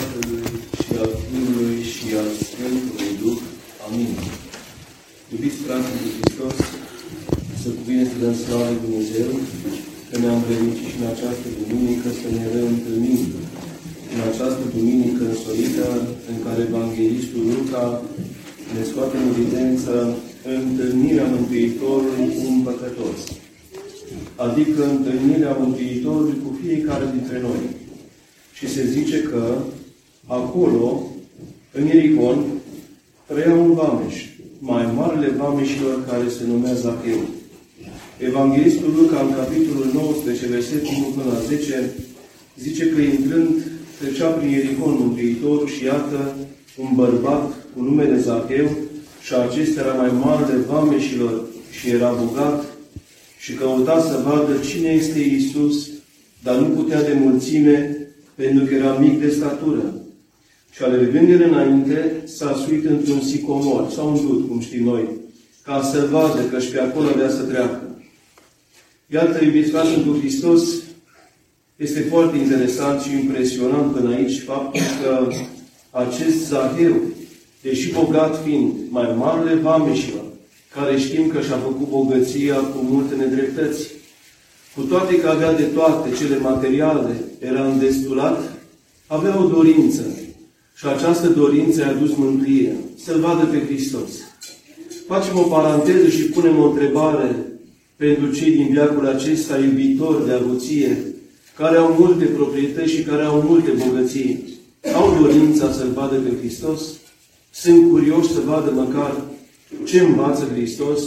Tatălui și al Fiului și al Sfântului Duh. Amin. Iubiți frați de Hristos, să binecuvântăm slavă lui Dumnezeu, că ne-am venit și în această duminică să ne reîntâlnim. În această duminică însorită, în care Evanghelistul Luca ne scoate în evidență întâlnirea Mântuitorului cu un păcătos. Adică întâlnirea Mântuitorului cu fiecare dintre noi. Și se zice că acolo, în Ierihon, trăia un vameș, mai marele vameșilor, care se numea Zacheu. Evanghelistul Luca, în capitolul 19, versetul 1 până la 10, zice că intrând, trecea prin Ierihon Mântuitorul și iată un bărbat cu numele Zacheu, și acesta era mai marele vameșilor și era bogat, și căuta să vadă cine este Iisus, dar nu putea de mulțime, pentru că era mic de statură. Și alergând el înainte, s-a suit într-un sicomor, sau un dut, cum știm noi, ca să vadă, că și pe acolo avea să treacă. Iată, iubiți frați într Hristos, este foarte interesant și impresionant până aici faptul că acest Zacheu, deși bogat fiind, mai marele vameșilor, care știm că și-a făcut bogăția cu multe nedreptăți, cu toate că avea de toate cele materiale, era îndestulat, avea o dorință. Și această dorință i-a dus mântuirea. Să-L vadă pe Hristos. Facem o paranteză și punem o întrebare pentru cei din veacul acesta iubitori de avuție, care au multe proprietăți și care au multe bogății. Au dorința să-L vadă pe Hristos? Sunt curioși să vadă măcar ce învață Hristos,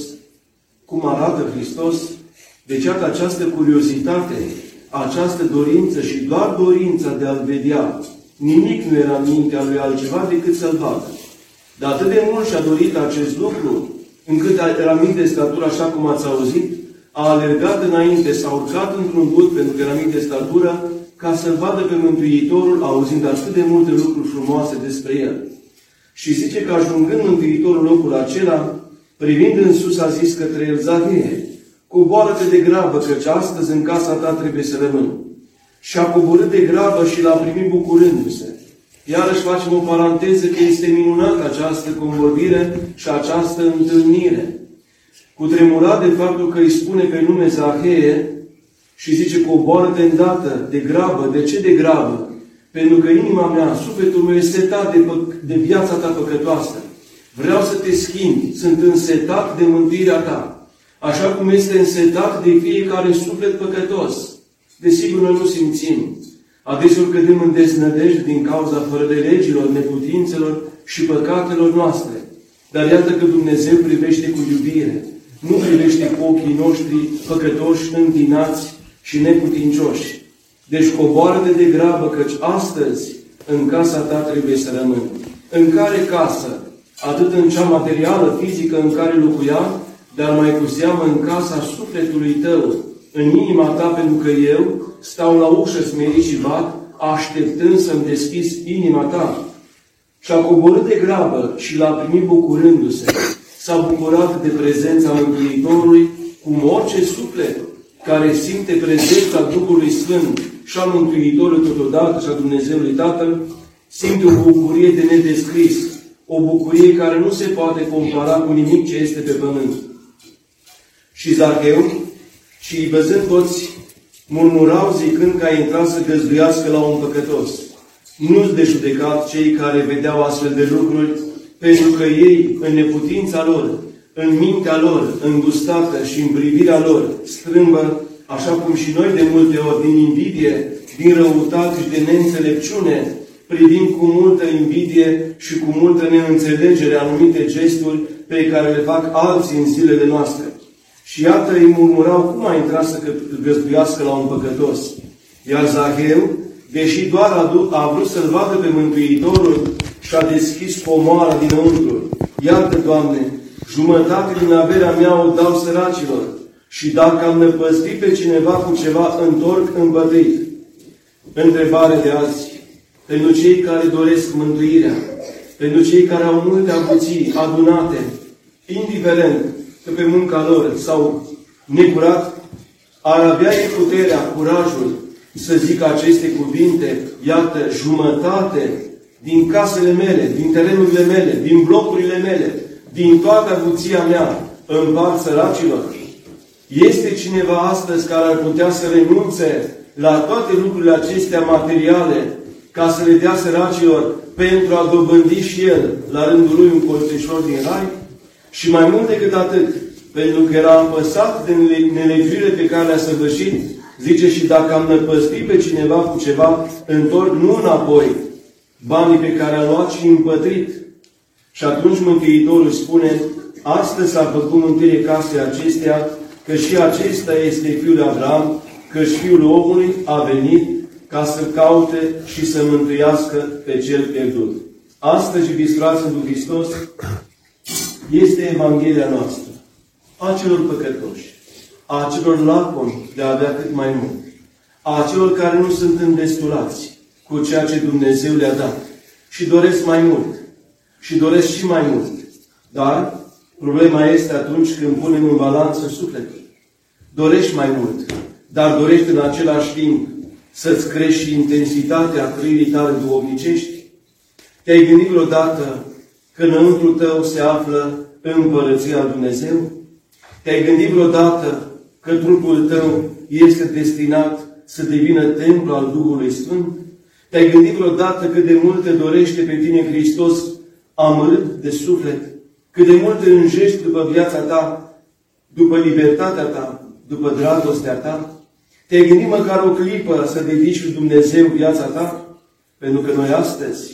cum arată Hristos. Deci, iată, această curiozitate, această dorință și doar dorința de a-L vedea, nimic nu era în mintea lui altceva decât să-L vadă. Dar atât de mult și-a dorit acest lucru, încât era mic de statură, așa cum ați auzit, a alergat înainte, s-a urcat într-un dut, pentru că era mic de statură, ca să-L vadă pe Mântuitorul, auzind atât de multe lucruri frumoase despre El. Și zice că ajungând Mântuitorul locul acela, privind în sus, a zis către el: Zacheu, coboară-te de grabă, căci astăzi în casa ta trebuie să rămân. Și a coborât de grabă și l-a primit bucurându-se. Iarăși facem o paranteză că este minunată această convorbire și această întâlnire. Cutremurat de faptul că îi spune pe nume Zacheu și zice: coboară-te îndată, de grabă. De ce de grabă? Pentru că inima mea, sufletul meu este setat de viața ta păcătoasă. Vreau să te schimbi. Sunt însetat de mântuirea ta. Așa cum este însetat de fiecare suflet păcătos. Desigur, noi nu simțim. Adeseori cădem în deznădejde din cauza fără de legilor, neputințelor și păcatelor noastre. Dar iată că Dumnezeu privește cu iubire. Nu privește cu ochii noștri păcătoși, întinați și neputincioși. Deci coboară-te de grabă, căci astăzi în casa ta trebuie să rămân. În care casă? Atât în cea materială, fizică în care locuia, dar mai cu seamă în casa sufletului tău, în inima ta, pentru că eu stau la ușă smerit și bat, așteptând să-mi deschizi inima ta. Și-a coborât de grabă și l-a primit bucurându-se. S-a bucurat de prezența Mântuitorului, cum orice suflet care simte prezența Duhului Sfânt și a Mântuitorului totodată și a Dumnezeului Tatăl, simte o bucurie de nedescris, o bucurie care nu se poate compara cu nimic ce este pe pământ. Și Zacheu, și văzând toți, murmurau zicând că a intrat să găzduiască la un păcătos. Nu-s de judecat cei care vedeau astfel de lucruri, pentru că ei, în neputința lor, în mintea lor, îngustată și în privirea lor strâmbă, așa cum și noi de multe ori, din invidie, din răutate și de neînțelepciune, privind cu multă invidie și cu multă neînțelegere anumite gesturi pe care le fac alții în zilele noastre. Și iată, îi murmurau cum a intrat să găzduiască la un păcătos. Iar Zacheu, deși doar a vrut să-L vadă pe Mântuitorul, și-a deschis comoara dinăuntru. Iată, Doamne, jumătate din averea mea o dau săracilor, și dacă am năpăstit pe cineva cu ceva, întorc îmbătăit. Întrebare de azi, pentru cei care doresc mântuirea, pentru cei care au multe avuții adunate, indiferent că pe munca lor s-au necurat, ar avea puterea, curajul să zică aceste cuvinte: iată, jumătate din casele mele, din terenurile mele, din blocurile mele, din toată avuția mea, împart săracilor? Este cineva astăzi care ar putea să renunțe la toate lucrurile acestea materiale ca să le dea săracilor pentru a dobândi și el, la rândul lui, un colțișor din rai? Și mai mult decât atât, pentru că era apăsat de nelegiurile pe care le-a săvârșit, zice, și dacă am năpăstit pe cineva cu ceva, întorc nu înapoi banii pe care am luat și împătrit. Și atunci Mântuitorul spune, astăzi s-a făcut mântuire casei acestea, că și acesta este fiul lui Avram, că și Fiul omului a venit ca să caute și să mântuiască pe cel pierdut. Astăzi, iubiți frați în Hristos, este Evanghelia noastră, a celor păcătoși, a celor lacomi de a avea cât mai mult, a celor care nu sunt îndestulați cu ceea ce Dumnezeu le-a dat și doresc mai mult și doresc și mai mult. Dar problema este atunci când punem în balanță sufletul. Dorești mai mult, dar dorești în același timp să-ți crești și intensitatea trăirii tale duhovnicești? Te-ai gândit vreodată că înăuntru tău se află Împărăția lui Dumnezeu? Te-ai gândit vreodată că trupul tău este destinat să devină templu al Duhului Sfânt? Te-ai gândit vreodată cât de mult te dorește pe tine Hristos amărât de suflet? Cât de mult te înjești după viața ta, după libertatea ta, după dragostea ta? Te-ai gândit măcar o clipă să dedici lui Dumnezeu viața ta? Pentru că noi astăzi,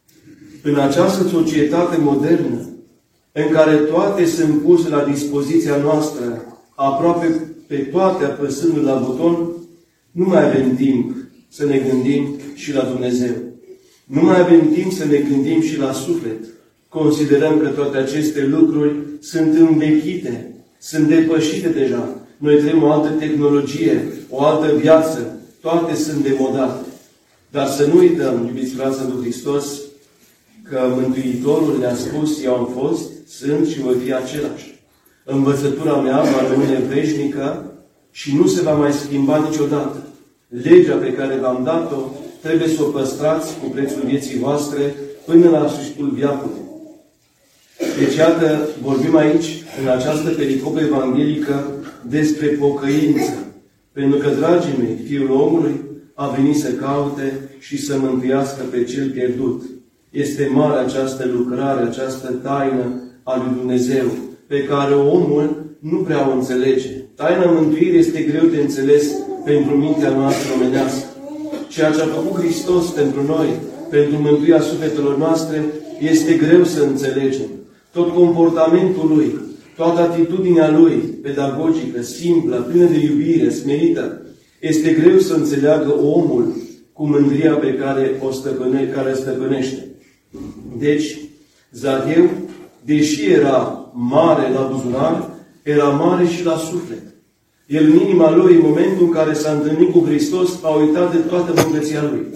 în această societate modernă, în care toate sunt puse la dispoziția noastră, aproape pe toate apăsându la buton, nu mai avem timp să ne gândim și la Dumnezeu. Nu mai avem timp să ne gândim și la suflet. Considerăm că toate aceste lucruri sunt învechite, sunt depășite deja. Noi trăim o altă tehnologie, o altă viață, toate sunt demodate. Dar să nu uităm, iubiți frați în Hristos, că Mântuitorul ne-a spus, eu am fost, sunt și voi fi același. Învățătura mea va rămâne veșnică și nu se va mai schimba niciodată. Legea pe care v-am dat-o trebuie să o păstrați cu prețul vieții voastre până la sfârșitul veacului. Deci, iată, vorbim aici, în această pericopă evanghelică, despre pocăință. Pentru că, dragii mei, Fiul omului a venit să caute și să mântuiască pe cel pierdut. Este mare această lucrare, această taină a lui Dumnezeu, pe care omul nu prea o înțelege. Taina mântuirii este greu de înțeles pentru mintea noastră omenească. Ceea ce a făcut Hristos pentru noi, pentru mântuirea sufletelor noastre, este greu să înțelegem. Tot comportamentul Lui, toată atitudinea Lui, pedagogică, simplă, plină de iubire, smerită, este greu să înțeleagă omul cu mândria pe care o stăpânește. Deci, Zacheu, deși era mare la buzunar, era mare și la suflet. El, în inima lui, în momentul în care s-a întâlnit cu Hristos, a uitat de toată bogăția lui.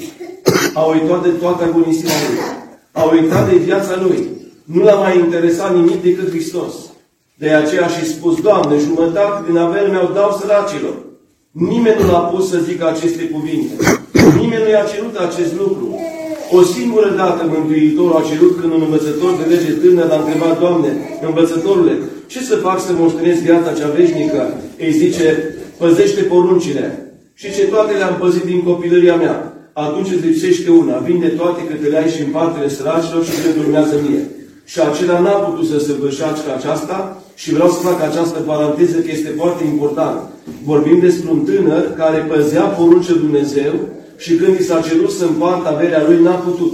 A uitat de toată agonisirea lui. A uitat de viața lui. Nu l-a mai interesat nimic decât Hristos. De aceea și spus, Doamne, jumătate din averea mea o dau săracilor. Nimeni nu l-a pus să zică aceste cuvinte. Nimeni nu i-a cerut acest lucru. O singură dată Mântuitorul a cerut când un învățător de lege tânăr l-a întrebat, Doamne, învățătorule, ce să fac să moștenesc viața cea veșnică? Îi zice, păzește poruncile. Și ce toate le-am păzit din copilăria mea. Atunci îți lipsește una, vinde toate câte le ai și împarte-le săracilor și le urmează mie. Și acela n-a putut să săvârșească aceasta și vreau să fac această paranteză că este foarte important. Vorbim despre un tânăr care păzea poruncile Dumnezeu și când i s-a cerut să împartă averea lui, n-a putut.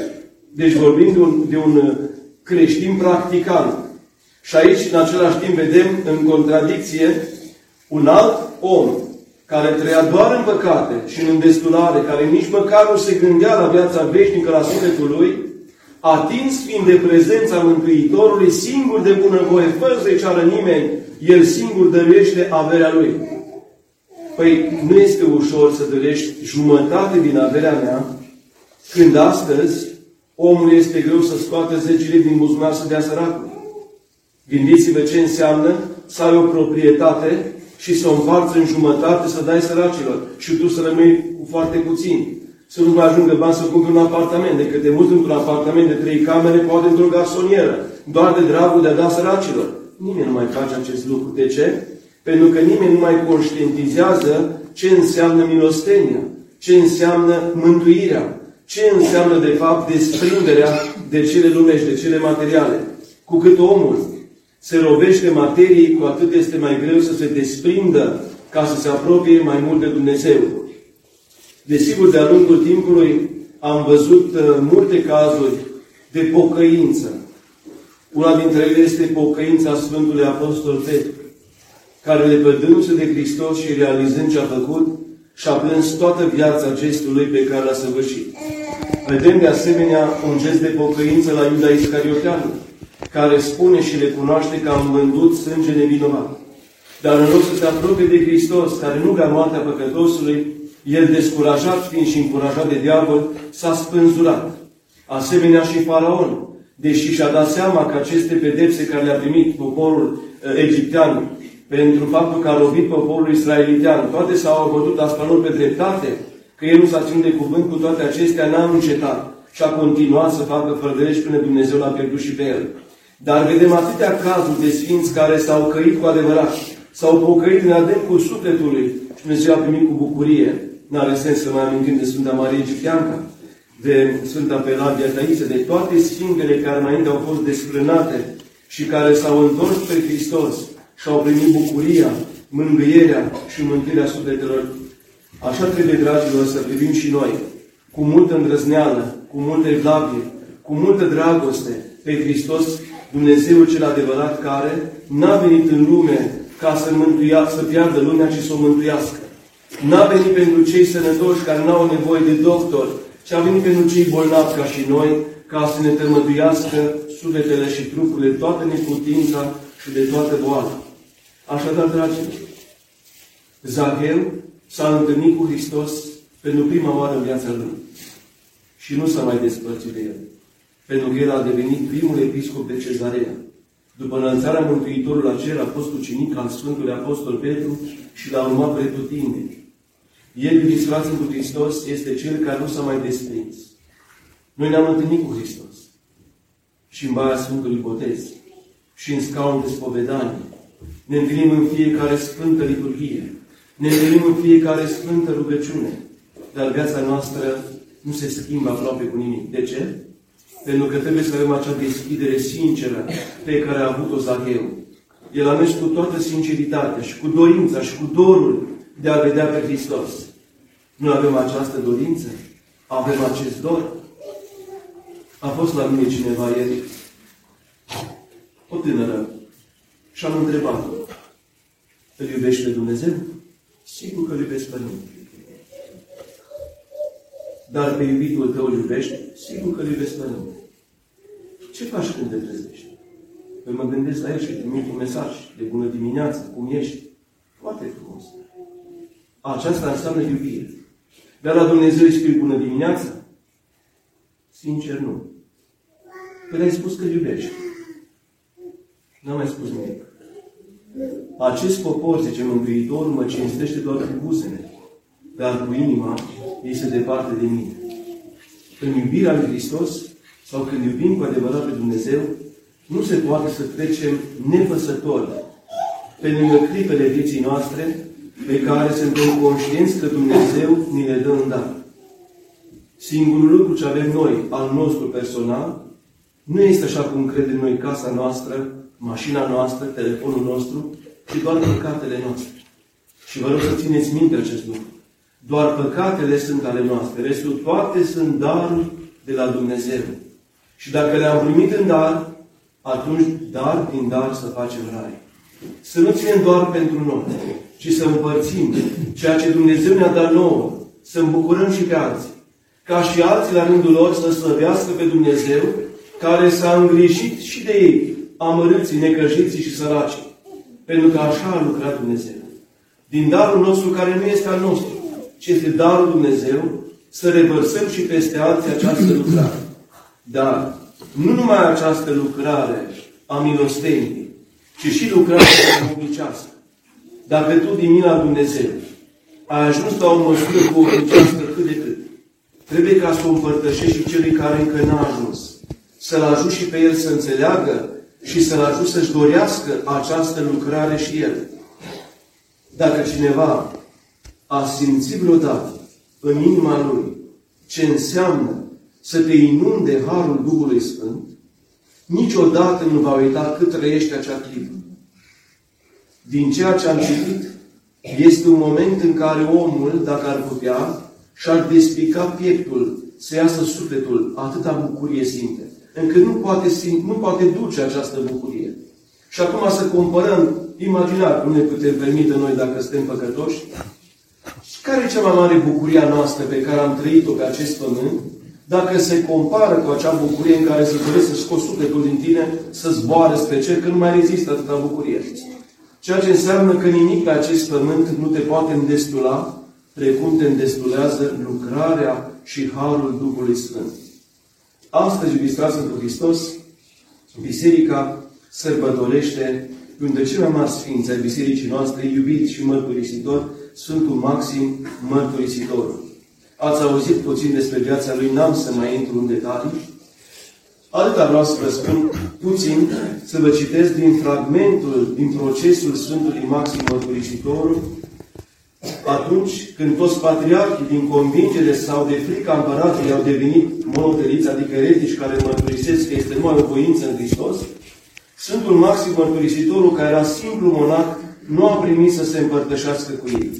Deci vorbim de un creștin practicant. Și aici, în același timp, vedem în contradicție un alt om care trăia doar în păcate și în îndestulare, care nici măcar nu se gândea la viața veșnică, la sufletul lui, atins fiind de prezența Mântuitorului, singur de bunăvoie, fără să-i ceară nimeni, el singur dăruiește averea lui. Păi nu este ușor să dăruiești jumătate din averea mea, când astăzi omul este greu să scoată 10 lei din buzunar să dea săracului. Gândiți-vă ce înseamnă să ai o proprietate și să o împarți în jumătate să dai săracilor și tu să rămâi cu foarte puțin. să nu mai ajungă bani să cumpere un apartament, decât de mult într-un apartament de 3 camere, poate într-o garsonieră, doar de dragul de a da săracilor. Nimeni nu mai face acest lucru. De ce? Pentru că nimeni nu mai conștientizează ce înseamnă milostenia, ce înseamnă mântuirea, ce înseamnă, de fapt, desprinderea de cele lumești, de cele materiale. Cu cât omul se robește materiei, cu atât este mai greu să se desprindă ca să se apropie mai mult de Dumnezeu. Desigur, de-a lungul timpului am văzut multe cazuri de pocăință. Una dintre ele este pocăința Sfântului Apostol Petru, care lepădându-se de Hristos și realizând ce a făcut, și-a plâns toată viața gestului pe care l-a săvârșit. Vedem de asemenea un gest de pocăință la Iuda Iscarioteanu, care spune și recunoaște că am vândut sânge nevinovat. Dar în loc să se apropie de Hristos, care nu vrea moartea păcătosului, el, descurajat fiind și încurajat de diavol, s-a spânzurat. Asemenea și Faraon, deși și-a dat seama că aceste pedepse care le-a primit poporul egiptean pentru faptul că a lovit poporul israelitean, toate s-au abătut asupra lor pe dreptate, că el nu s-a ținut de cuvânt, cu toate acestea n-a încetat și a continuat să facă fălărești până Dumnezeu l-a pierdut și pe el. Dar vedem atâtea cazuri de sfinți care s-au căit cu adevărat, s-au pocăit în adâncul sufletului și Dumnezeu a primit cu bucurie. N-are sens să mai amintim de Sfânta Marie Egipteanca, de Sfânta Pelagia Taise, de toate sfintele care înainte au fost desfrânate și care s-au întors pe Hristos și au primit bucuria, mângâierea și mântuirea sufletelor. Așa trebuie, dragilor, să privim și noi, cu multă îndrăzneală, cu multă evlavie, cu multă dragoste pe Hristos, Dumnezeul cel adevărat, care n-a venit în lume ca să piardă lumea, ci să o mântuiască. N-a venit pentru cei sănătoși care n-au nevoie de doctor, ci a venit pentru cei bolnavi ca și noi, ca să ne tămăduiască sufletele și trupurile, toată neputința și de toată boala. Așadar, dragilor, Zacheu s-a întâlnit cu Hristos pentru prima oară în viața lui și nu s-a mai despărțit de el, pentru că el a devenit primul episcop de Cezarea. După înălțarea Mântuitorului la cer, a fost ucenic al Sfântului Apostol Petru și l-a urmat pretutindeni. El, iubiți frați cu Hristos, este cel care nu s-a mai desprins. Noi ne-am întâlnit cu Hristos și în Baia Sfântului Botez și în scaunul de spovedanie. Ne întâlnim în fiecare sfântă liturghie. Ne întâlnim în fiecare sfântă rugăciune. Dar viața noastră nu se schimbă aproape cu nimic. De ce? Pentru că trebuie să avem acea deschidere sinceră pe care a avut-o Zacheu. El a mers cu toată sinceritatea și cu dorința și cu dorul de a vedea pe Hristos. Nu avem această dorință? Avem acest dor? A fost la mine cineva ieri, o tânără, și am întrebat-o: îl iubești pe Dumnezeu? Sigur că îl iubesc pe mine. Dar pe iubitul tău îl iubești? Sigur că îl iubesc pe mine. Ce faci când te trezești? Păi mă gândesc la el și trimit un mesaj de bună dimineață, cum ești? Foarte frumos. Aceasta înseamnă iubire. Dar la Dumnezeu îi spui bună dimineață? Sincer, nu. Păi le-ai spus că îl iubești. N-am mai spus nimic. Acest popor, zice Mântuitorul, mă cinstește doar cu buzele, dar cu inima este departe de mine. În iubirea lui Hristos, sau când iubim cu adevărat pe Dumnezeu, nu se poate să trecem nepăsători pe lângă clipele vieții noastre, pe care suntem conștienți că Dumnezeu ni le dă în dar. Singurul lucru ce avem noi, al nostru personal, nu este așa cum credem noi casa noastră, mașina noastră, telefonul nostru, ci doar păcatele noastre. Și vă rog să țineți minte acest lucru. Doar păcatele sunt ale noastre. Restul toate sunt daruri de la Dumnezeu. Și dacă le-am primit în dar, atunci dar din dar să facem rai. Să nu ținem doar pentru noi, ci să împărțim ceea ce Dumnezeu ne-a dat nouă, să îmbucurăm și pe alții. Ca și alții la rândul lor să slăvească pe Dumnezeu, care s-a îngrijit și de ei, amărâții, necăjiții și săracii. Pentru că așa a lucrat Dumnezeu. Din darul nostru, care nu este al nostru, ci este darul Dumnezeu, să revărsăm și peste alții această lucrare. Dar nu numai această lucrare a milosteniei, ci și lucrarea duhovnicească. Dacă tu din mila Dumnezeu ai ajuns la o măsură duhovnicească cât de cât, trebuie ca să o împărtășești și celui care încă n-a ajuns. Să-l ajut și pe el să înțeleagă și să-l ajut să-și dorească această lucrare și el. Dacă cineva a simțit vreodată în inima lui ce înseamnă să te inunde Harul Duhului Sfânt, niciodată nu va uita cât trăiește acea clipă. Din ceea ce am citit, este un moment în care omul, dacă ar putea, și-ar despica pieptul, să iasă sufletul, atâta bucurie simte, încât nu poate duce această bucurie. Și acum să comparăm, imaginar, cum ne putem permite noi dacă suntem păcătoși, care e cea mai mare bucurie a noastră pe care am trăit-o pe acest pământ, dacă se compară cu acea bucurie în care să dorești să scoți sufletul din tine, să zboare spre cer, că nu mai rezistă atâta bucurie. Ceea ce înseamnă că nimic pe acest pământ nu te poate îndestula, precum te îndestulează lucrarea și Harul Duhului Sfânt. Astăzi, iubiți frați într Hristos, Biserica sărbătorește unul dintre cei mai mari sfinți ai Bisericii noastre, iubit și mărturisitor, Sfântul Maxim Mărturisitorul. Ați auzit puțin despre viața lui, n-am să mai intru în detalii. Atâta vreau să vă spun puțin, să vă citesc din fragmentul, din procesul Sfântului Maxim Mărturisitorul, atunci când toți patriarhii din convingere sau de frica împăratului au devenit monoteliți, adică eretici care mărturisesc că este numai o voință în Hristos, Sfântul Maxim Mărturisitorul, care era simplu monac, nu a primit să se împărtășească cu ei.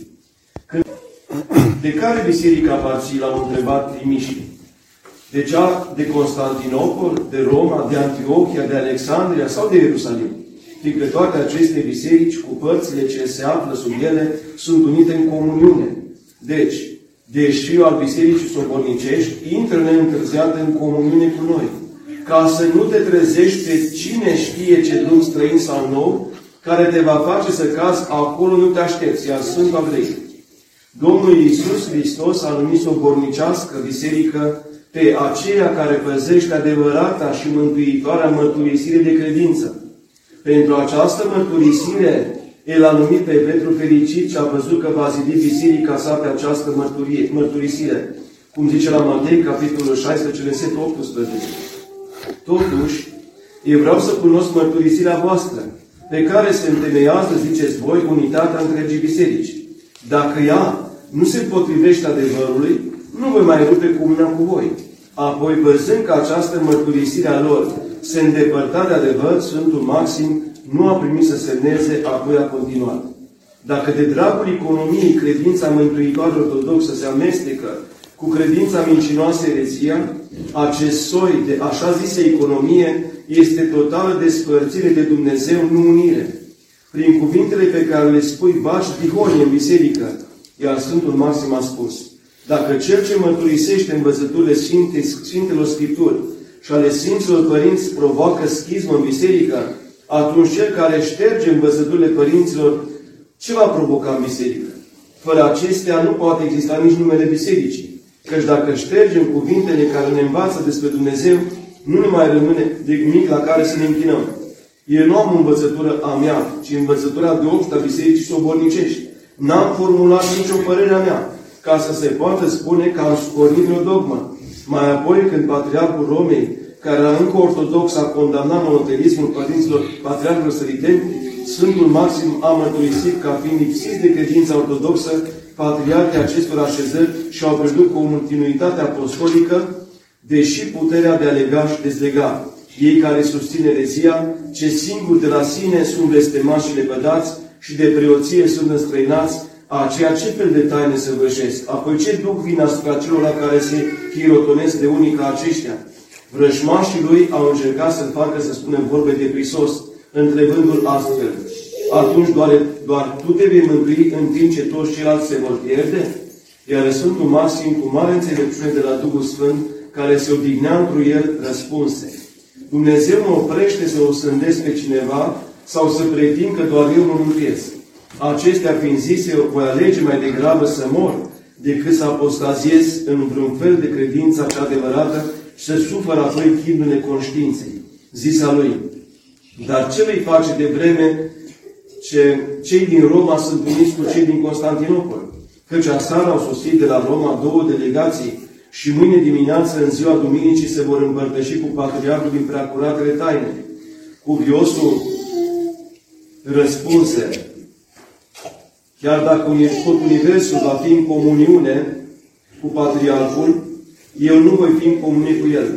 De care biserică aparții, l-au întrebat trimișii? De cea de Constantinopol, de Roma, de Antiochia, de Alexandria sau de Ierusalim? Fiindcă toate aceste biserici, cu părțile ce se află sub ele, sunt unite în comuniune. Deci, deși fiul al bisericii sobornicești, intră neîntârziat în comuniune cu noi, ca să nu te trezești pe cine știe ce drum străin sau nou, care te va face să cazi acolo nu te aștepți, iar sunt Andrei. Domnul Iisus Hristos a numit sobornicească biserică pe aceea care păzește adevărata și mântuitoarea mărturisire de credință. Pentru această mărturisire, El a numit pe Petru fericit și a văzut că va zidi biserica sa pe această mărturisire. Cum zice la Matei, capitolul 16, versetul 18. Totuși, eu vreau să cunosc mărturisirea voastră, pe care se întemeiază, ziceți voi, unitatea întregii biserici. Dacă ea nu se potrivește adevărului, nu voi mai rupe comunia cu voi. Apoi, văzând că această mărturisire a lor se îndepărta de adevăr, Sfântul Maxim nu a primit să semneze, apoi a continuat. Dacă de dragul economiei credința mântuitoare ortodoxă se amestecă cu credința mincinoasă erezia, acest soi de așa zisă economie este totală despărțire de Dumnezeu, nu unire. Prin cuvintele pe care le spui, baci tihoni în biserică, iar Sfântul Maxim a spus: dacă cel ce mărturisește învățăturile Sfintelor Scripturi și ale Sfinților Părinți provoacă schismă în biserică, atunci cel care șterge învățăturile părinților, ce va provoca în biserică? Fără acestea nu poate exista nici numele bisericii. Căci dacă ștergem cuvintele care ne învață despre Dumnezeu, nu ne mai rămâne de nimic la care să ne închinăm. Eu nu am învățătură a mea, ci învățătura de obștă a bisericii sobornicești. N-am formulat nicio părere a mea, ca să se poată spune că am scornit vreo dogmă. Mai apoi, când Patriarhul Romei, care era încă ortodox, a condamnat monotelismul părinților patriarhilor săriteni, Sfântul Maxim a mărturisit ca fiind lipsiți de credința ortodoxă, patriarhii acestor așezări și-au pierdut continuitatea apostolică, deși puterea de a lega și dezlega. Ei care susțin erezia, ce singuri de la sine sunt blestemați și lepădați și de preoție sunt înstrăinați, aceea ce fel de taine săvârșesc? Apoi ce duc vin asupra celor la care se chirotonesc de unii ca aceștia? Vrăjmașii lui au încercat să-l facă să spună vorbe de Hristos, întrebându-l astfel: atunci doar tu te vei mântui în timp ce toți ceilalți se vor pierde? Iar Sfântul Maxim, cu mare înțelepciune de la Duhul Sfânt, care se odihnea întru el, răspunse: Dumnezeu mă oprește să o sândesc pe cineva sau să pretind că doar eu mă mântuiesc. Acestea fiind zise, eu voi alege mai degrabă să mor, decât să apostaziez în vreun fel de credința cea adevărată și să sufăr apoi chinurile conștiinței. Zisa lui: dar ce vei face de vreme ce cei din Roma sunt uniți cu cei din Constantinopol? Căci aseară au sosit de la Roma 2 delegații și mâine dimineață, în ziua Duminicii, se vor împărtăși cu Patriarhul din Preacuratele Taine. Cuviosul răspunse: chiar dacă tot universul va fi în comuniune cu Patriarhul, eu nu voi fi în comunie cu el.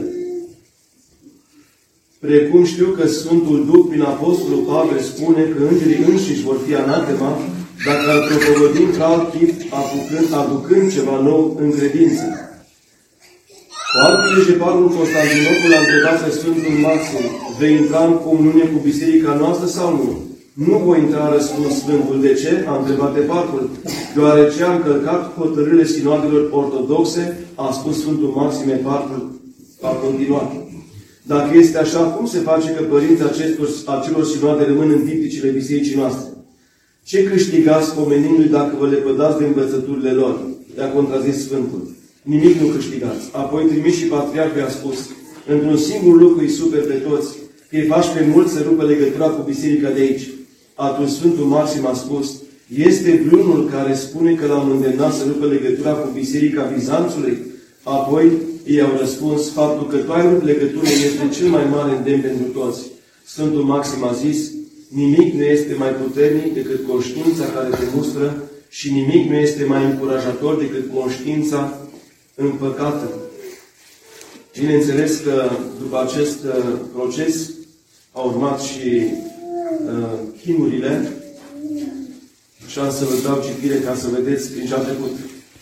Precum știu că Sfântul Duh, prin Apostolul Pavel, spune că îngerii înșiși vor fi anatema dacă îl propovădim ca alt chip, aducând ceva nou în credință. Cu alte lege, Parul Constantinopol a întrebat pe Sfântul Maxim: vei intra în comuniune cu biserica noastră sau nu? Nu voi intra, a răspuns Sfântul. De ce? A întrebat Eparhul. Deoarece a încălcat hotărârile sinodelor ortodoxe, a spus Sfântul Maxim. Eparhul a continuat: dacă este așa, cum se face că părinții acelor sinoade rămân în tipicile bisericii noastre? Ce câștigați pomenindu-i dacă vă lepădați de învățăturile lor? I-a contrazis Sfântul. Nimic nu câștigați. Apoi trimis și Patriarhul i-a spus: într-un singur lucru îi super pe toți, că îi faci pe mulți să rupă legătura cu biserica de aici. Atunci Sfântul Maxim a spus: este vreunul care spune că l-am îndemnat să rupă legătura cu biserica Bizanțului? Apoi i-au răspuns: faptul că tu ai rupt legăturile este cel mai mare îndemn pentru toți. Sfântul Maxim a zis: nimic nu este mai puternic decât conștiința care te mustră și nimic nu este mai încurajator decât conștiința împăcată. Bineînțeles că după acest proces au urmat și chinurile. Și am să vă dau citire ca să vedeți prin ce a trecut.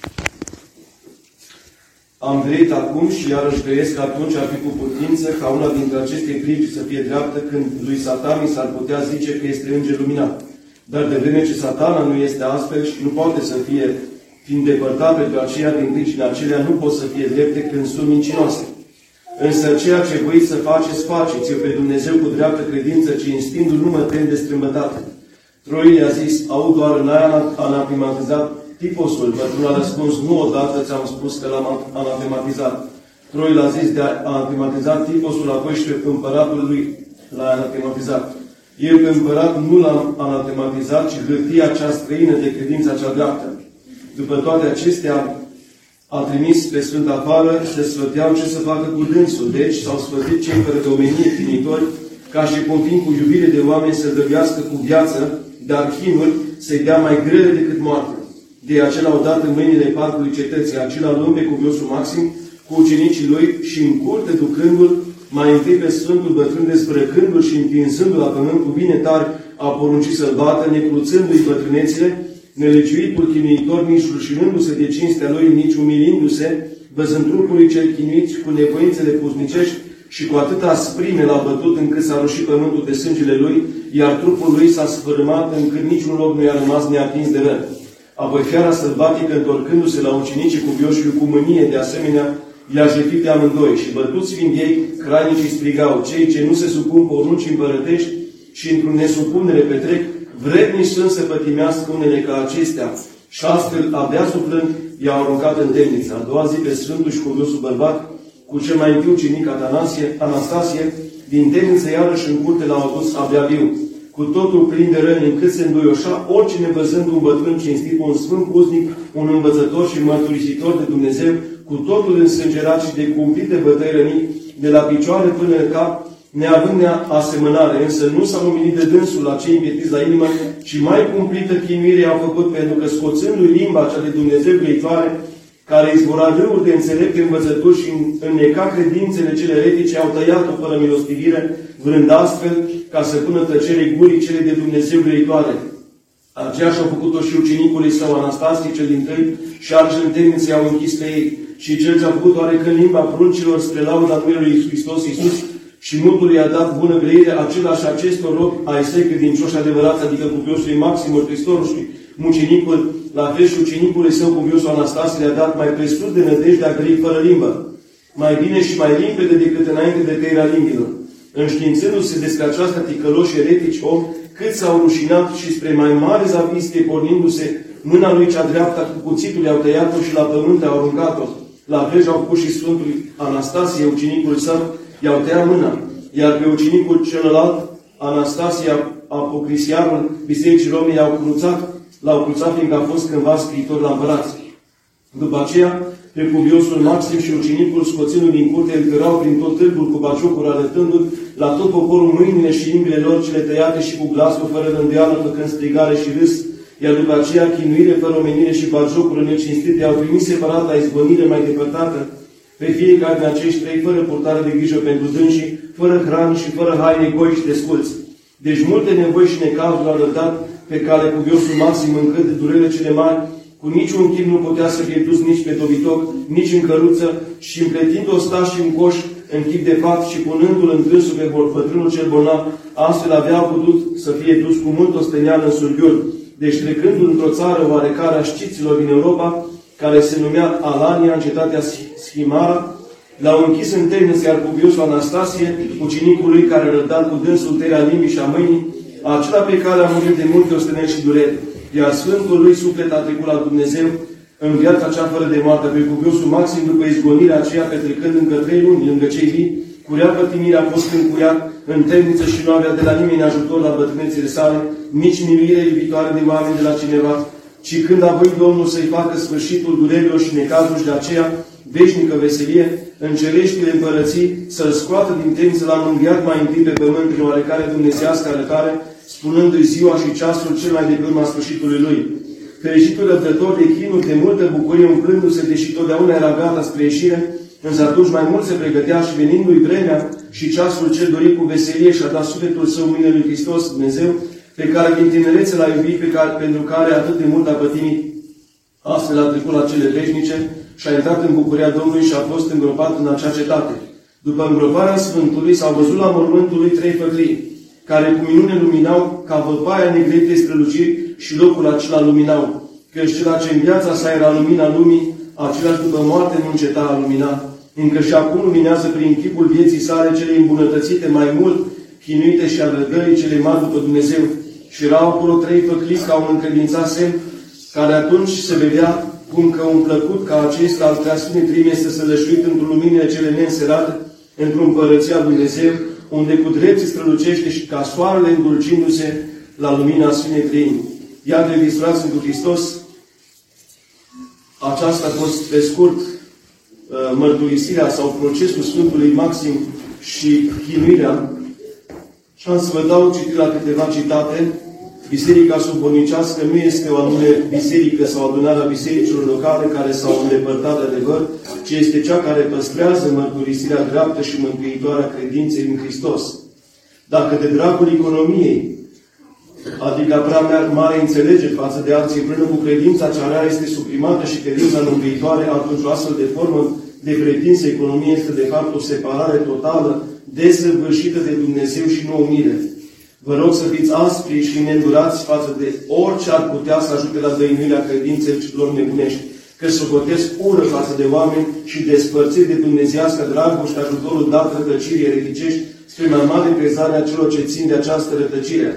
Am grăit acum și iarăși grăiesc că atunci ar fi cu putință ca una dintre aceste critici să fie dreaptă, când lui Satan s-ar putea zice că este înger luminat. Dar de vreme ce Satana nu este astfel și nu poate să fie, fiind depărtat pentru aceia din pricina acelea, nu pot să fie drepte când sunt mincinoase. Însă ceea ce voi să faceți, faceți-o pe Dumnezeu cu dreaptă credință, cinstindu-L, nu mă tem de strâmbătate. Troile i-a zis: aud doar în aia anatematizat Tifosul. Bătrânul a răspuns: nu odată ți-am spus că l-am anatematizat. Troile a zis: de anatematizat Tifosul, apoi și pe împăratul lui l-a anatematizat. Eu pe împărat nu l-am anatematizat, ci hârtia cea străină de credința cea dreaptă. După toate acestea, a trimis pe Sfânt afară și se sfăteau ce să facă cu dânsul. Deci s-au sfătit cei fără de omenie chinitori, ca și cum fiind cu iubire de oameni să dăruiască cu viață, dar chinuri să-i dea mai grele decât moarte. De acela au dat în mâinile parcului cetății, acela luând pe cuviosul Maxim cu ucenicii lui și în curte ducându-l, mai întâi pe Sfântul Bătrân dezbrăcându-l și întinzându-l la pământ cu bine tari, a poruncit să-l bată, necruțându-i bătrânețile, nelegiuitul chinuitor, nici rușinându-se de cinstea lui, nici umilindu-se, văzând trupul lui cel chinuit cu nevoințele puznicești, și cu atâta asprime l-a bătut încât s-a rușit pământul de sângele lui, iar trupul lui s-a sfârmat încât niciun loc nu i-a rămas neatins de răni. Apoi fiara sălbatică, întorcându-se la ucenicii cuvioșului cu mânie, de asemenea, i-a jefit pe amândoi și bătuți fiind ei, cranicii strigau: cei ce nu se supun poruncii împărătești și într-o nesupunere petrec, vrednici sunt să pătimească unele ca acestea. Și astfel, abia suflând, i-au aruncat în temniță. A doua zi pe Sfântul și cuviosul bărbat, cu cel mai viu ucenic Anastasie, din temniță iarăși în curte l-au adus abia viu, cu totul plin de răni, încât se înduioșa oricine văzând un bătrân cinstit, un sfânt puznic, un învățător și mărturisitor de Dumnezeu, cu totul însângerat și de cumplit de bătăi rănit, de la picioare până în cap, neavând asemănare, însă nu s-a umilit de dânsul la cei împietiți la inimă, și mai cumplită chinuire i-au făcut, pentru că scoțându-i limba cea de Dumnezeu grăitoare, care izvora râuri de înțelepte învățături și înneca credințele cele eretice, au tăiat-o fără milostivire, vrând astfel ca să pună tăcere gurii cele de Dumnezeu grăitoare. Aceeași au făcut-o și ucenicului său Anastasie cel dintâi, și alții în temniță i-au închis pe ei. Și cel ce a făcut oarecând limba pruncilor spre lauda numelui lui Hristos Iisus și multul i-a dat bună grăire, același acestor robi ai săi credincioși adevărați, adică cuviosului Maxim, Mărturisitorului, mucenicul, la fel și ucenicului său, cuviosul Anastasie, le-a dat mai presus de nădejde a grăi fără limbă, mai bine și mai limpede decât înainte de tăierea limbilor. Înștiințându-se despre această ticăloși eretici om, cât s-au rușinat și spre mai mare zavistie, pornindu-se, mâna lui cea dreaptă cu cuțitul i-au tăiat-o și la pământ au aruncat-o. La fel au făcut și Sfântul Anastasie, ucenicul său, i-au tăiat mâna. Iar pe ucenicul celălalt, Anastasia, apocrisiarul Bisericii Romei, l-au cruțat, fiindcă a fost cândva scriitor la împărați. După aceea, pe cuviosul Maxim și ucenicul, scoțându-l din curte, îl cărau prin tot târgul cu baciocuri, arătându-l la tot poporul mâinile și limbile lor cele tăiate și cu glasul fără de îndoială, făcând strigare și râs, iar după aceea chinuire fără omenire și baciocuri necinstite au trimis separat la izgonire mai depărtată pe fiecare din acești trei, fără purtare de grijă pentru dânsii, fără hrană și fără haine goi și desculți. Deci multe nevoi și necazuri au lăsat pe cale cuviosul Maxim, încât de durerile cele mari, cu niciun chip nu putea să fie dus nici pe dobitoc, nici în căruță, și împletind ostașii în coș, în chip de fapt și punându-l întrânsul pe bătrânul cel bolnav, astfel avea putut să fie dus cu mult osteneală în surghiul. Deci trecând într-o țară oarecare a știților din Europa, care se numea Alania, în cetatea Schimara, l-au închis în temniță, iar cuviosul Anastasie, ucenicul lui care rădat cu dânsul tăierea limbii și a mâinii, acela pe care a murit de multe osteneli și dureri, iar Sfântul lui suflet a trecut la Dumnezeu în viața cea fără de moarte. Pe cuviosul Maxim, după izgonirea aceea, petrecând încă 3 luni lângă cei vii, curea pătimirea, a fost încuiat în temniță și nu avea de la nimeni ajutor la bătrânețile sale, nici miluire iubitoare de oameni de la cineva, ci când a voit Domnul să-i facă sfârșitul durerilor și necazuri și de aceea veșnică veselie, în cereștile împărății, să-l scoată din temniță, l-a mângâiat mai întâi pe pământ prin oarecare dumnezeiască arătare, spunându-i ziua și ceasul cel mai de pe urma sfârșitului lui. Fericitul răbdător de chinuri, de multă bucurie, umplându-se, deși totdeauna era gata spre ieșire, însă atunci mai mult se pregătea și venindu-i vremea și ceasul cel dorit cu veselie și a dat sufletul său în mâinile lui Hristos, Dumnezeu, pe care din tinerețe l-a iubit, pentru care atât de mult a pătimit. Astfel a trecut la cele veșnice și a intrat în bucuria Domnului și a fost îngropat în acea cetate. După îngroparea Sfântului s-au văzut la mormântul lui 3 făclii, care cu minune luminau ca văpaia negretei străluciri și locul acela luminau. Căci cela ce în viața sa era lumina lumii, același după moarte nu înceta a lumina. Încă și acum luminează prin chipul vieții sale cele îmbunătățite mai mult, chinuite și a rădării cele mari după Dumnezeu. Și erau acolo 3 făclii ca un încredințat semn, care atunci se vedea cum că un plăcut ca acesta al preasfintei Treimi este sălășuit într-o luminile cele neînserate, într-o împărăție a Dumnezeu, unde cu drept se strălucește și ca soarele îndulcindu-se la lumina Sfintei Treimi. Iată, iubiți frați în Hristos, aceasta a fost, pe scurt, mărturisirea sau procesul Sfântului Maxim și chinuirea. Și am să vă dau citire la câteva citate. Biserica subbornicească nu este o anume biserică sau adunarea bisericilor locale care s-au îndepărtat de adevăr, ci este cea care păstrează mărturisirea dreaptă și mântuitoare a credinței în Hristos. Dacă de dragul economiei, adică prea mare înțelegere față de alții împreună cu credința cea rea este suprimată și credința mântuitoare, atunci o astfel de formă de credință economie este de fapt o separare totală, desăvârșită de Dumnezeu și nu umile. Vă rog să fiți aspri și neîndurați față de orice ar putea să ajute la dăinuirea credinței celor nebunești, că socotesc ură față de oameni și despărțiri de dumnezeiască dragoste și ajutorul dat rătăcirii ereticești spre mai mare crezare a celor ce țin de această rătăcire.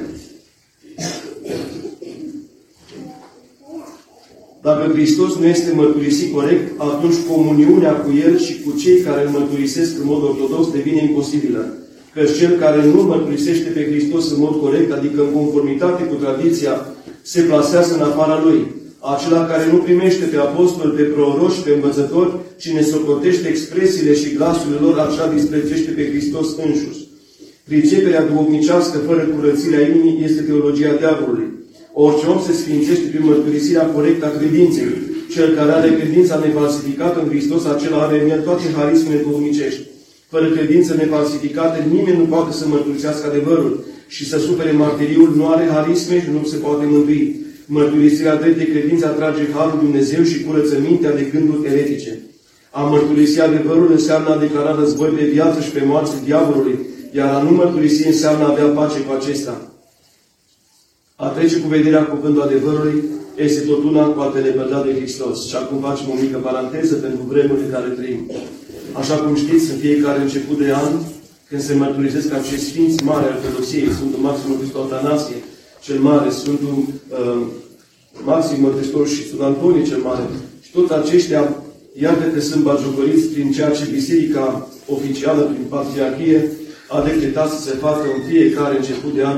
Dacă Hristos nu este mărturisit corect, atunci comuniunea cu El și cu cei care îl mărturisesc în mod ortodox devine imposibilă. Căci cel care nu mărturisește pe Hristos în mod corect, adică în conformitate cu tradiția, se plasează în afara Lui. Acela care nu primește pe apostoli, pe proroși, pe învățători, ci ne socotește expresiile și glasurile lor, așa disprețuiește pe Hristos însuși. Priceperea duhovnicească fără curățirea inimii este teologia diavolului. Orice om se sfințește prin mărturisirea corectă a credinței. Cel care are credința nefalsificată în Hristos, acela are în el toate harismele duhovnicești. Fără credință nefalsificată, nimeni nu poate să mărturisească adevărul și să sufere martiriul, nu are harisme și nu se poate mântui. Mărturisirea drept de credință atrage harul Dumnezeu și curăță mintea de gânduri eretice. A mărturisi adevărul înseamnă a declara război pe viață și pe moarte diavolului, iar a nu mărturisi înseamnă a avea pace cu acesta. A trece cu vederea cuvântul adevărului este tot una cu a te lepăda de Hristos. Și acum facem o mică paranteză pentru vremurile care trăim. Așa cum știți, în fiecare început de an, când se mărturisesc acești sfinți mari al Ortodoxiei, Sfântul Maxim Mărturisitor Atanasie cel Mare, Sfântul Maxim Mărturisitor și Sfântul Antonie cel Mare, și toți aceștia, iată că sunt batjocoriți prin ceea ce Biserica oficială, prin Patriarhie, a decretat să se facă în fiecare început de an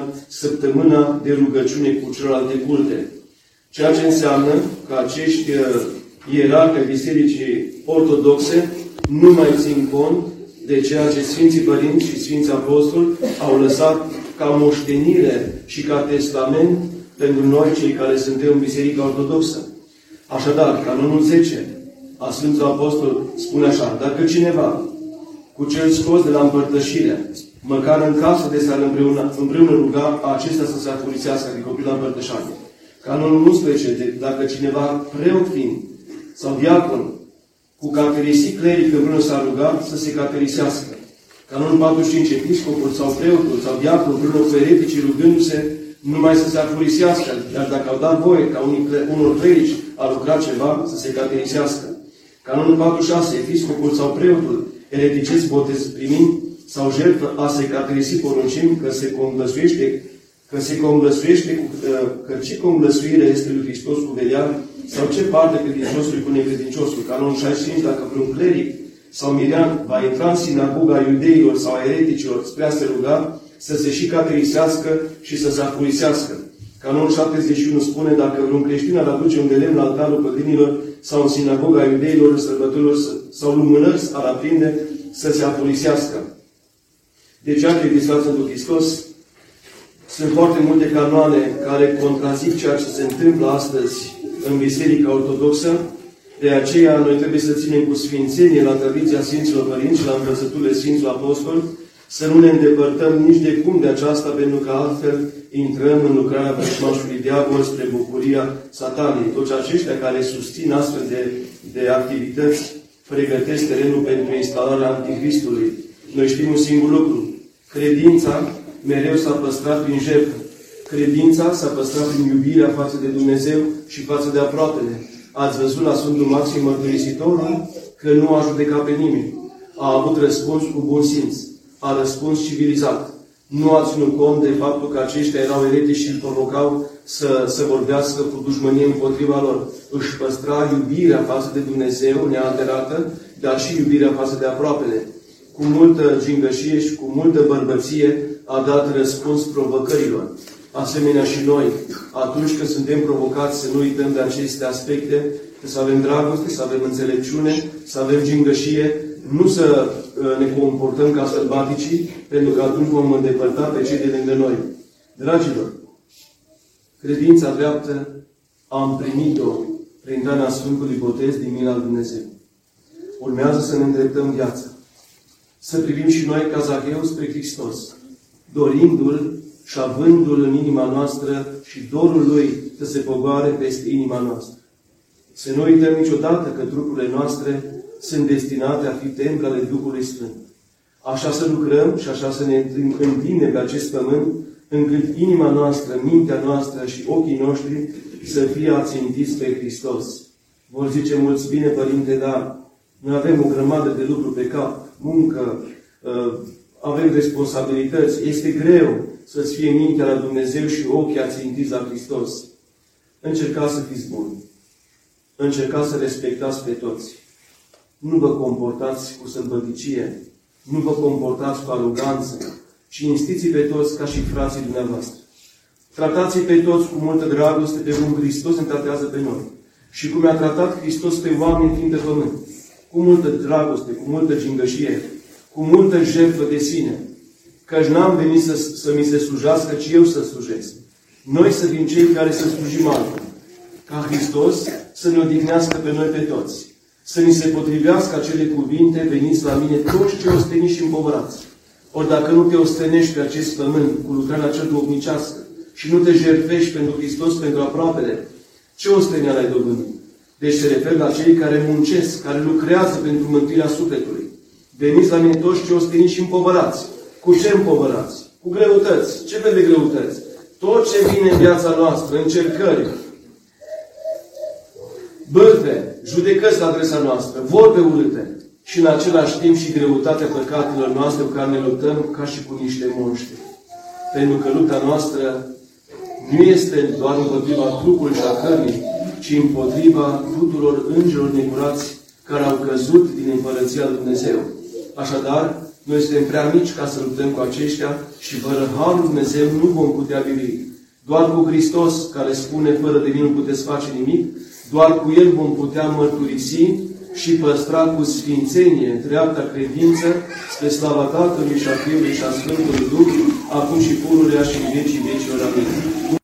săptămâna de rugăciune cu celelalte culte. Ceea ce înseamnă că acești ierarhii Bisericii Ortodoxe nu mai țin cont de ceea ce Sfinții Părinți și Sfinții Apostoli au lăsat ca moștenire și ca testament pentru noi, cei care suntem în Biserica Ortodoxă. Așadar, canonul 10 a Sfântului Apostol spune așa: dacă cineva, cu cel scos de la împărtășire, măcar în casă de s-ar împreună ruga, acesta să se afurisească, adică copil la împărtășanie. Canonul 11, dacă cineva, preot fiind, sau diacon, cu caterisii cleric împreună s-ar ruga, să se caterisească. Canonul 45, episcopul sau preotul sau diaconul împreună cu ereticii rugându-se, numai să se afurisească, dar dacă au dat voie ca unor clerici a lucra ceva, să se caterisească. Canonul 46, episcopul sau preotul ereticesc botez primind sau jertfă a se caterisi poruncim că ce conglăsuire este lui Hristos cu veliar sau ce parte credinciosului cu necredinciosul. Canonul 65, dacă vreun cleric sau mirian va intra în sinagoga iudeilor sau a ereticilor spre a se ruga, să se și caterisească și să se afurisească. Canonul 71 spune, dacă vreun creștin ar aduce un de lemn la altarul păgânilor sau în sinagoga iudeilor, în sărbătorilor sau lumânări ar aprinde, să se afurisească. Deci, acreditați în Hristos, sunt foarte multe canoane care contrazic ceea ce se întâmplă astăzi în Biserica Ortodoxă. De aceea, noi trebuie să ținem cu sfințenie la tradiția Sfinților Părinți și la învățăturile Sfinților Apostoli, să nu ne îndepărtăm nici de cum de aceasta, pentru că altfel intrăm în lucrarea vrăjmașului diavol spre bucuria satanei. Toți aceștia care susțin astfel de activități pregătesc terenul pentru instalarea Antichristului. Noi știm un singur lucru. Credința mereu s-a păstrat prin jertfă. Credința s-a păstrat prin iubirea față de Dumnezeu și față de aproapele. Ați văzut la Sfântul Maxim Mărturisitorul că nu a judecat pe nimeni. A avut răspuns cu bun simț. A răspuns civilizat. Nu a ținut cont de faptul că aceștia erau eretici și îl provocau să vorbească cu dușmănie împotriva lor. Își păstra iubirea față de Dumnezeu nealterată, dar și iubirea față de aproapele. Cu multă gingășie și cu multă bărbăție a dat răspuns provocărilor. Asemenea și noi, atunci când suntem provocați, să nu uităm de aceste aspecte, să avem dragoste, să avem înțelepciune, să avem gingășie, nu să ne comportăm ca sălbaticii, pentru că atunci vom îndepărta pe cei de lângă noi. Dragilor, credința dreaptă am primit-o prin darea Sfântului Botez din mila lui Dumnezeu. Urmează să ne îndreptăm viața. Să privim și noi ca Zacheu spre Hristos, dorindu-L și avându-L în inima noastră și dorul Lui să se pogoare peste inima noastră. Să nu uităm niciodată că trupurile noastre sunt destinate a fi temple ale Duhului Sfânt. Așa să lucrăm și așa să ne întindem pe acest pământ, încât inima noastră, mintea noastră și ochii noștri să fie ațintiți pe Hristos. Vor zice mulți, bine, Părinte, dar noi avem o grămadă de lucru pe cap, muncă, avem responsabilități. Este greu să-ți fie mintea la Dumnezeu și ochii ațintiți la Hristos. Încercați să fiți buni. Încercați să respectați pe toți. Nu vă comportați cu sălbăticie, nu vă comportați cu aroganță, ci cinstiți pe toți ca și frații dumneavoastră. Tratați-i pe toți cu multă dragoste, pe cum Hristos ne tratează pe noi. Și cum a tratat Hristos pe oameni fiind pe pământ. Cu multă dragoste, cu multă gingășie, cu multă jertfă de sine. Căci n-am venit să mi se slujească, ci eu să slujesc. Noi să fim cei care să slujim altul. Ca Hristos să ne odihnească pe noi pe toți. Să ni se potrivească acele cuvinte, veniți la mine toți cei osteniți și împovărați. Ori dacă nu te ostenești pe acest pământ cu lucrarea cea duhovnicească și nu te jertfești pentru Hristos, pentru aproapele, ce ostenială ai dobândit? Deci se referă la cei care muncesc, care lucrează pentru mântuirea sufletului. Veniți la mine toți cei osteniți și împovărați. Cu ce împovărați? Cu greutăți. Ce fel de greutăți? Tot ce vine în viața noastră, încercări, bârfe, judecăți la adresa noastră, vorbe urâte și în același timp și greutatea păcatelor noastre cu care ne luptăm ca și cu niște monștri. Pentru că lupta noastră nu este doar împotriva trupului și a cărnii, ci împotriva tuturor îngerilor necurați care au căzut din Împărăția lui Dumnezeu. Așadar, noi suntem prea mici ca să luptăm cu aceștia și fără Harul lui Dumnezeu nu vom putea birui. Doar cu Hristos, care spune, fără de mine nu puteți face nimic, Doar cu El vom putea mărturisi și păstra cu sfințenie dreapta credință spre slava Tatălui și a Fiului și a Sfântului Duh, acum și pururea și în vecii vecilor. Amin.